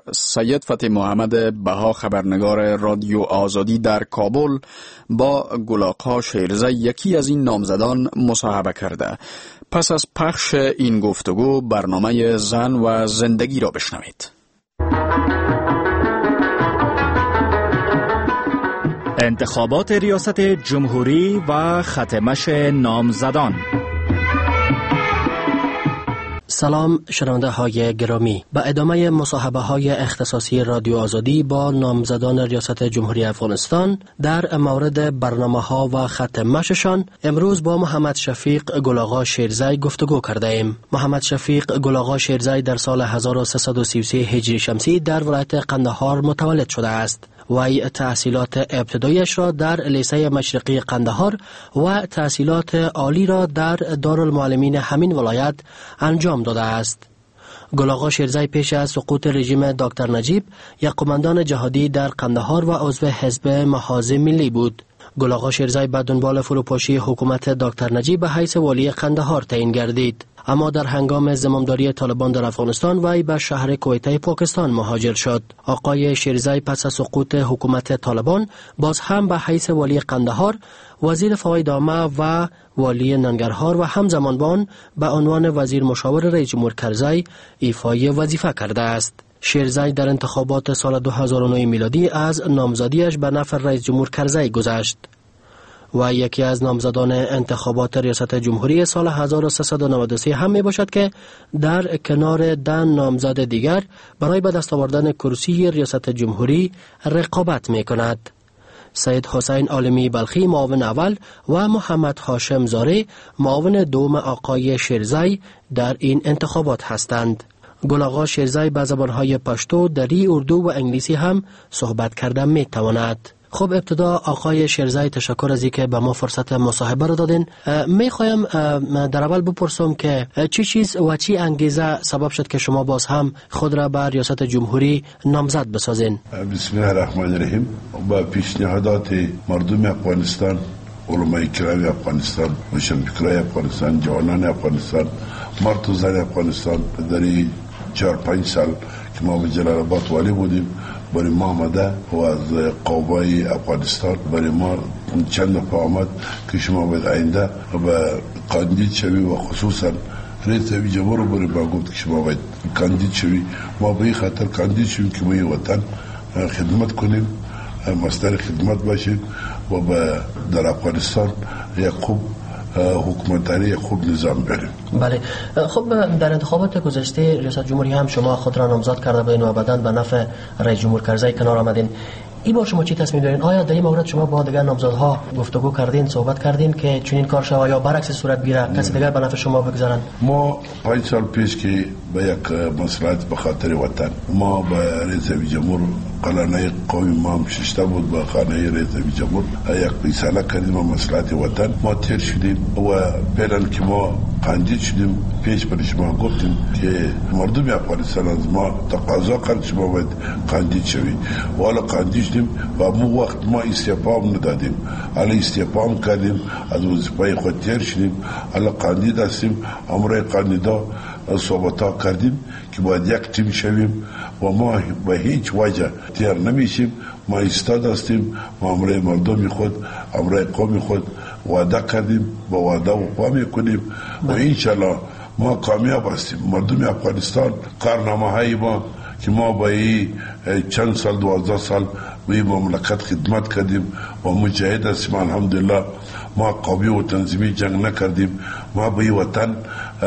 سید فتح محمد بها خبرنگار رادیو آزادی در کابل با گلاغ‌ها شیرزی یکی از این نامزدان مصاحبه کرده. پس از پخش این گفتگو برنامه زن و زندگی را بشنوید. انتخابات ریاست جمهوری و ختمش نامزدان. سلام شنونده های گرامی، به ادامه مصاحبه های اختصاصی رادیو آزادی با نامزدان ریاست جمهوری افغانستان در مورد برنامه ها و ختمششان، امروز با محمد شفیق گلاغا شیرزی گفتگو کرده ایم. محمد شفیق گلاغا شیرزی در سال 1333 هجری شمسی در ولایت قندهار متولد شده است. وی تحصیلات ابتدایش را در لیسه مشرقی قندهار و تحصیلات عالی را در دارالمعلمین همین ولایت انجام داده است. گلاغا شیرزی پیش از سقوط رژیم دکتر نجیب یک قماندان جهادی در قندهار و عضو حزب محاذ ملی بود. گلاغا شیرزی به دنبال فروپاشی حکومت دکتر نجیب به حیث والی قندهار تعیین گردید، اما در هنگام زمامداری طالبان در افغانستان وی به شهر کویته پاکستان مهاجر شد. آقای شیرزی پس از سقوط حکومت طالبان باز هم به حیث والی قندهار، وزیر فواید عامه و والی ننگرهار و همزمان با آن به عنوان وزیر مشاور رئیس جمهور کرزی ایفای وظیفه کرده است. شیرزی در انتخابات سال 2009 میلادی از نامزدیش به نفع رئیس جمهور کرزی گذشت و یکی از نامزدان انتخابات ریاست جمهوری سال 1393 هم می باشد که در کنار 10 نامزد دیگر برای به دست آوردن کرسی ریاست جمهوری رقابت می کند. سید حسین عالمی بلخی معاون اول و محمد هاشم زاره معاون دوم آقای شیرزی در این انتخابات هستند. گلاغا شیرزی به زبانهای پشتو، دری، اردو و انگلیسی هم صحبت کرده می تواند. خب ابتدا آقای شیرزی تشکر از اینکه به ما فرصت مصاحبه را دادین. میخوایم در اول بپرسم که چی چیز و چی انگیزه سبب شد که شما باز هم خود را به ریاست جمهوری نامزد بسازین؟ بسم الله الرحمن الرحیم. با پیشنهادات مردم افغانستان، علمای کرام افغانستان، روشنفکرای افغانستان، جوانان افغانستان، مرد و زن افغانستان، در 4-5 سال که ما به جلال آباد والی بودیم، برای ما آمده و از قوای افغانستان برای ما چند نفر آمد که شما باید آینده به کاندید شوی و خصوصا رئیس جمهور رو برای ما گفت که شما باید کاندید شوی. ما به این خاطر کاندید شویم که ما این وطن خدمت کنیم، مصدر خدمت باشیم و در افغانستان یک خوب حکومتداری، خوب نظام بریم. بله. خب در انتخابات گذشته ریاست جمهوری هم شما خود را نامزد کرده بودین و بعداً به نفع رئیس جمهور کرزی کنار آمدین. این بار شما چی تصمیم دارین؟ آیا در این مورد شما با دیگر نامزدها گفتگو کردین، صحبت کردین که چنین کار شود یا برعکس صورت بگیره کسی دیگر به نفع شما بگذارن؟ ما 5 سال پیش که به یک مصلحت به خاطر وطن ما به رئیس جمهور قلانه قومی ما هم ششته بود، به خانه رئیس جمهور یک فیصله کردیم و مصلحت وطن ما تیر شدیم و فعلا که ما کاندید شدیم پیش برای شما گفتیم که مردم افغانستان از ما تقاضا کرد شما باید کاندید شوی و حالا کاندید شدیم و مو وقت ما استعفا هم ندادیم، حالا استعفا هم کردیم، از وظیفه خود تیر شدیم، حالا کاندید هستیم. امروز کاندیدا صحبت ها کردیم که باید یک تیم شویم و ما به هیچ وجه تیر نمیشیم. ما ایستاد هستیم، ما امروز مردم خود، امروز قوم خود وعده کردیم، با وعده وفا میکنیم و انشالله ما کامیاب هستیم. مردم افغانستان کارنامه های ما که ما با این چند سال 12 سال به این مملکت خدمت کردیم و مجاهد هستیم، الحمدلله ما قومی و تنظیمی جنگ نکردیم. ما به این وطن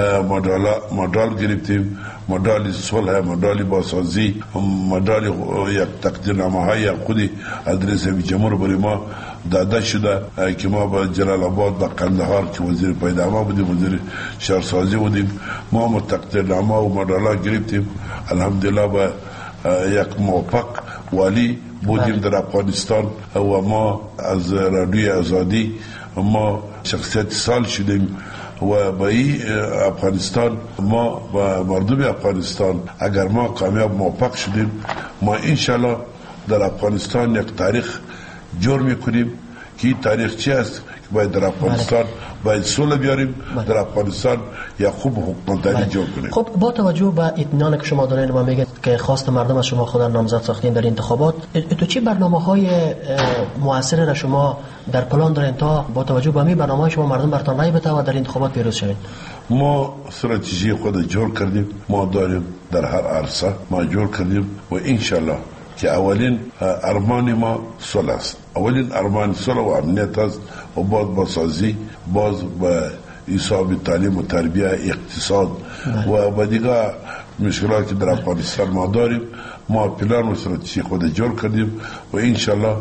مدال گرفتیم، مدال صلح، مدال بازسازی، مدال یک تقدیرنامه های خودی از رئیس جمهور برای ما داده شده که ما با جلال آباد با قندهار که وزیر پیداما بودیم، وزیر شهرسازی بودیم، ما تقدیرنامه و مدال گرفتیم. الحمدلله با یک موفق والی بودیم در افغانستان و ما از رادیوی آزادی ما شخصیت سال شدیم و با این افغانستان ما با مردم افغانستان اگر ما کامیاب موفق شدیم ما انشالله در افغانستان یک تاریخ جور میکنیم که این تاریخ چی است که باید در افغانستان باید صلح بیاریم در افغانستان یا خوب حکومتداری جور کنیم. خب با توجه به اطمینانی که شما دارین و میگید که خواست مردم از شما خود نامزد ساختین در انتخابات، تو چه برنامه‌های مؤثر را شما در پلان دارین تا با توجه به همین برنامه‌های شما مردم برتان رای بده و در انتخابات پیروز شوید؟ ما استراتژی خود جور کردیم، ما داریم در هر عرصه ما جور کردیم و انشالله که اولین ارمان ما صلح است. اولین ارمان صلح و امنیت است و با سازی باز به حساب تعلیم و تربیه، اقتصاد و دیگر مشکلاتی در افغانستان ما داریم. ما پلان و استراتژی خود جور کردیم و انشالله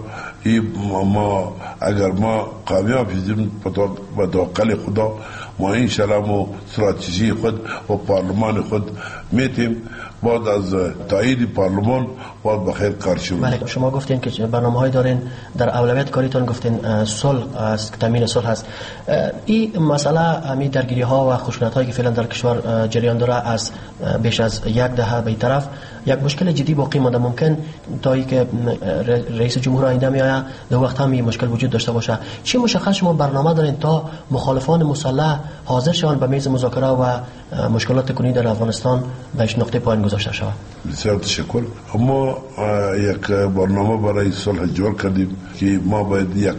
ما اگر ما کامیاب شدیم با توکل خدا، ما انشالله ما استراتژی خود و پارلمان خود میتیم بعد از تایید پارلمان باید بخیر کار شروع. بله، شما گفتین که برنامه‌های دارین، در اولویت کاریتون گفتین صلح است، تامین صلح است. این مسئله همین درگیری‌ها و خشونت‌هایی که فعلا در کشور جریان داره از بیش از یک دهه به طرف یک مشکل جدی باقی مانده. ممکن تا اینکه رئیس جمهور آینده میآید در وقت هم این مشکل وجود داشته باشه. چی مشخص شما برنامه دارین تا مخالفان مسلح حاضر شوند به میز مذاکره و مشکلات کنونی در افغانستان بهش نقطه پایان گذاشته شود؟ بسیار تشکر. ما یک برنامه برای صلح جور کردیم که ما باید یک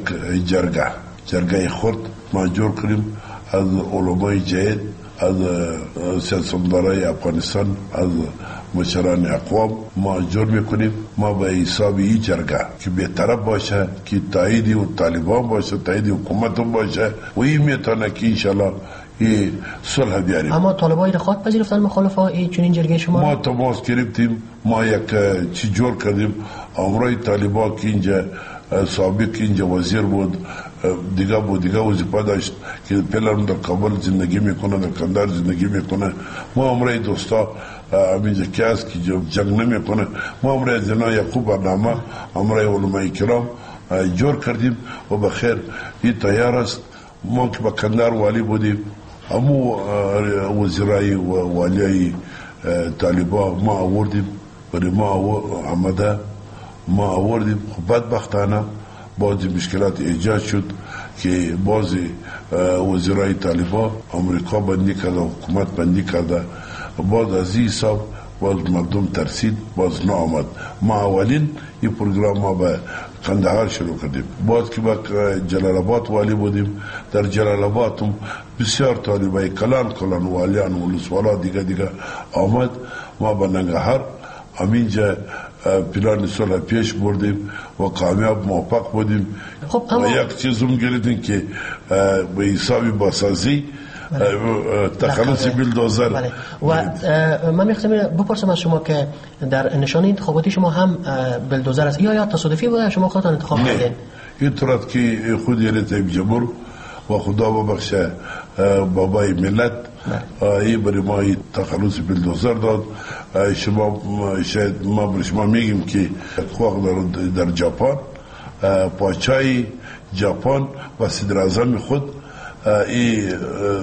جرگه خرد ما جور کنیم از علمای جهاد، از سیاستمدارای افغانستان، از مشران اقوام ما جور میکنیم. ما به حساب این جرگه که بی‌طرف باشه، که تایید و طالبان باشه، تایید حکومت باشه و این میتونه که انشالله این صلح بیاریم. اما طالبایی را خواهد پذیرفتن مخالفا این چنین جرگه شما؟ ما تماس گرفتیم، ما یک چی جور کردیم. امرای طالبان که اینجا سابق اینجا وزیر بود، دیگه وظیفه داشت که پلان در کابل زندگی میکنه، در کندهار زندگی میکنه. ما امرای دوستا همینجا که است که جنگ نمیکنه. ما امرای زنا یعقوب برنامه، امرای علمای کرام جور کردیم و بخیر این تیار است. ما که با کندهار والی بودیم، همو وزیرای و والیای طالبان ما آوردیم، برای ما آمده ما آوردیم. خب بدبختانه بعضی مشکلات ایجاد شد که بعضی وزیرای طالبان امریکا بندی کرده، حکومت بندی کرده. بعد از این حساب باز مردم ترسید، باز نآمد. ما اولین این پروگرام ما به کندهار شروع کردیم. بعد که با جلال آباد والی بودیم، در جلال آباد هم بسیار طالبای کلان والیان و ولسوالا دیگه آمد. ما به ننگرهار همینجا پلان صلح پیش بردیم و کامیاب موفق بودیم. خب و یک چیز هم گرفتیم که به حسابی باسازی تخلص بیلدوزر. بله. و من میخواستم بپرسم از شما که در نشانه انتخاباتی شما هم بیلدوزر است یا تصادفی بوده شما خودتان انتخاب کردین؟ این طورت که خود رئیس جمهور و خدا ببخشه بابای ملت این برای ما تخلص بیلدوزر داد. شما شاید ما برای شما میگیم که در ژاپن پاچای ژاپن و صدر اعظم خود این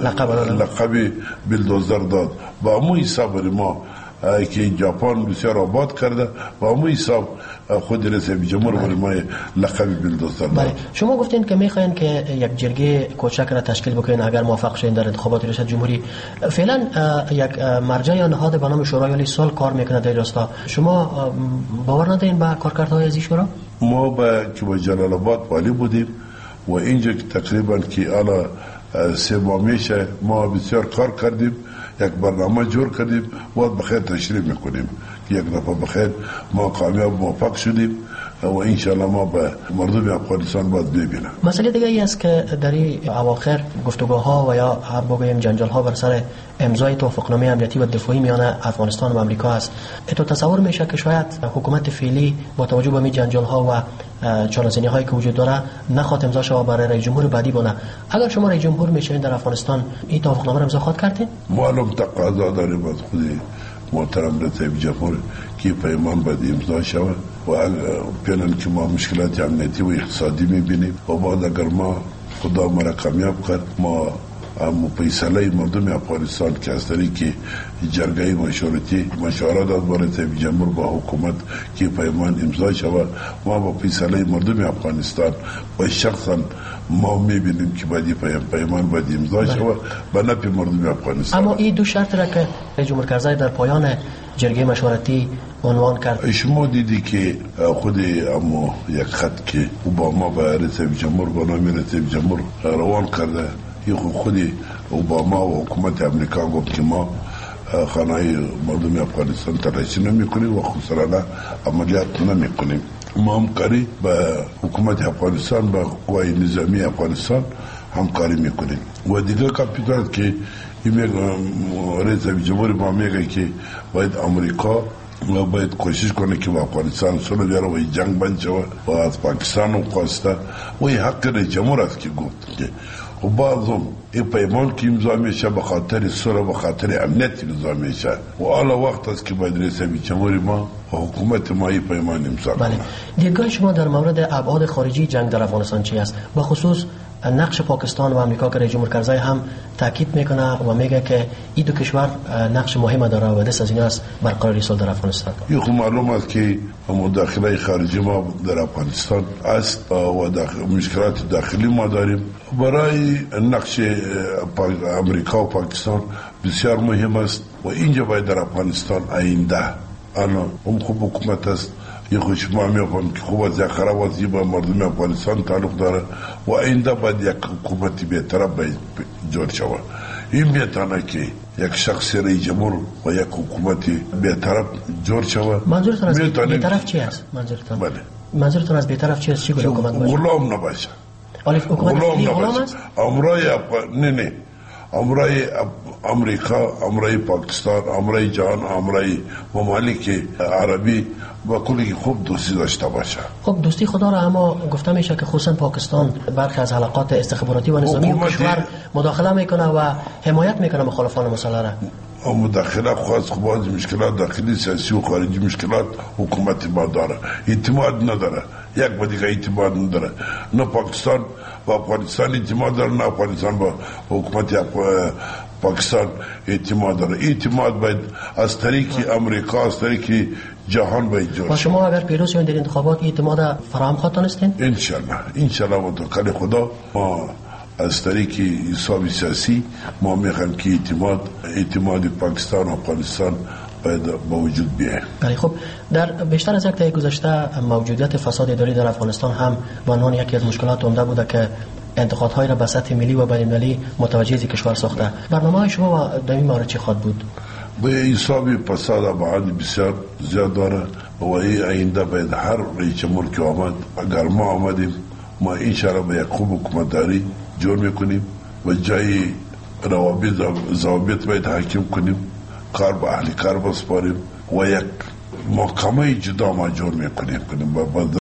لقب بیلدوزر داد. با همون حساب برای ما که ژاپن بسیار آباد کرده و همون حساب خود رئیس جمهور برای ما لقب بیلدوزر داد. شما گفتین که میخواین که یک جرگه کوچک را تشکیل بکنین اگر موفق شین در انتخابات ریاست جمهوری. فعلا یک مرجع یا نهاد به نام شورای عالی صلح کار میکنه در راستا. شما باور ندارین به کارکردهای از این شورا؟ ما که با جلال آباد والی بودیم و اینجا که تقریبا که حالا 3 ماه میشه ما بسیار کار کردیم، یک برنامه جور کردیم و بخیر تشریح میکنیم که یک دفعه بخیر ما کامیاب موفق شدیم و انشاءالله ما به مردم افغانستان باید ببینیم. مسئله دیگه ای است که در این اواخر گفتگوها و یا هم بگویم جنجال‌ها بر سر امضای توافقنامه امنیتی و دفاعی میان افغانستان و آمریکا است. تو تصور میشه که شاید حکومت فعلی با توجه به این جنجال‌ها و چالش‌هایی که وجود داره نخواد امضا شود برای رئیس جمهور بعدی بونه. اگر شما رئیس جمهور میشین در افغانستان این توافقنامه را امضا خواهد کردین؟ معلوم تقاضا داریم از خود محترم رئیس جمهور که پیمان باید امضا شود و پیلن که ما مشکلات امنیتی و اقتصادی میبینیم و بعد اگر ما خدا ما را کامیاب کرد ما فیصله مردم افغانستان که از طریق جرگه مشورتی مشورت داد با رئیس جمهور با حکومت که پیمان امضا شود. ما با فیصله مردم افغانستان و شخصا ما میبینیم که باید پیمان باید امضا شود به نفع مردم افغانستان. اما این دو شرط را که رئیس جمهور کرزی در پایان جرگه مشورتی عنوان کرد، شما دیدی که خود اما یک خط که اوباما به رئیس جمهور با نام رئیس جمهور روان کرده، یه خود اوباما و حکومت امریکا گفت که ما خانه مردم افغانستان تلاشی نمی کنیم و خسرانه عملیات نمی کنیم. ما همکاری به حکومت افغانستان با قوای نظامی افغانستان همکاری میکنیم. و دیگه کاپیتال که رئیس جمهور ما میگه که باید امریکا و باید کوشش کنه که با افغانستان صلح بیاره و جنگ بند شود و از پاکستان و خواسته و این حق رئیس جمهور است که گفت که و بعضم این پیمان که امضا میشه به خاطر صلح و خاطر امنیت امضا میشه و حالا وقت است که باید رئیس جمهور ما و حکومت ما این پیمان امضا کنه. بله. دیدگاه شما در مورد ابعاد خارجی جنگ در افغانستان چی است؟ به خصوص نقش پاکستان و امریکا که رئیس جمهور کرزی هم تاکید میکنه و میگه که این دو کشور نقش مهم داره و دست از این است برقراری صلح در افغانستان. یه خب معلوم است که مداخله خارجی ما در افغانستان است و مشکلات داخلی ما داریم. برای نقش امریکا و پاکستان بسیار مهم است و اینجا باید در افغانستان آینده هم خوب حکومت است. یه خوش ما میفهم که خوب از یک خراب از با مردم افغانستان تعلق داره و آینده باید یک حکومتی بهتر باید جور شود. این بهتره که یک شخص رئیس جمهور و یک حکومتی بهتر جور شود. منظورتون از بهترف چی است؟ منظورتون؟ بله. منظورتون از بهترف چی است؟ چی گونه حکومت باشه؟ غلام نباشه. حکومت غلام است؟ نه امرای امریکا، امرای پاکستان، امرای جهان، امرای ممالک عربی با کلی خوب دوستی داشته باشه. خب دوستی خدا را، اما گفته میشه که خصوصا پاکستان برخی از حلقات استخباراتی و نظامی و کشور مداخله میکنه و حمایت میکنه مخالفان مسلح را. مداخله خاص خب از مشکلات داخلی سیاسی و خارجی مشکلات حکومت ما داره، اعتماد نداره، یک با دیگه اعتماد نداره. نه پاکستان با افغانستان اعتماد داره، نه افغانستان با حکومت پاکستان اعتماد داره. اعتماد باید از طریق امریکا، از طریق جهان باید جور. و شما اگر پیروز شوید در انتخابات اعتماد فراهم خواهد دانستین؟ انشالله و توکل خدا ما از طریق حساب سیاسی ما میخوایم که اعتماد پاکستان و افغانستان باید با وجود بیاید. بله. خب در بیشتر از یک دهه گذشته موجودیت فساد اداری در افغانستان هم به عنوان یکی از مشکلات عمده بوده که انتقادهای را به سطح ملی و بین‌المللی متوجه از کشور ساخته. برنامه شما در این مورد چه خواهد بود؟ به حساب فساد ابعاد بسیار زیاد داره و این آینده باید هر رئیس جمهور که آمد، اگر ما آمدیم ما انشاءالله به یک خوب حکومتداری جور میکنیم و جای روابط ضوابط باید حاکم کنیم، کار به اهل کار بسپاریم و یک محکمه جدا ما جور میکنیم.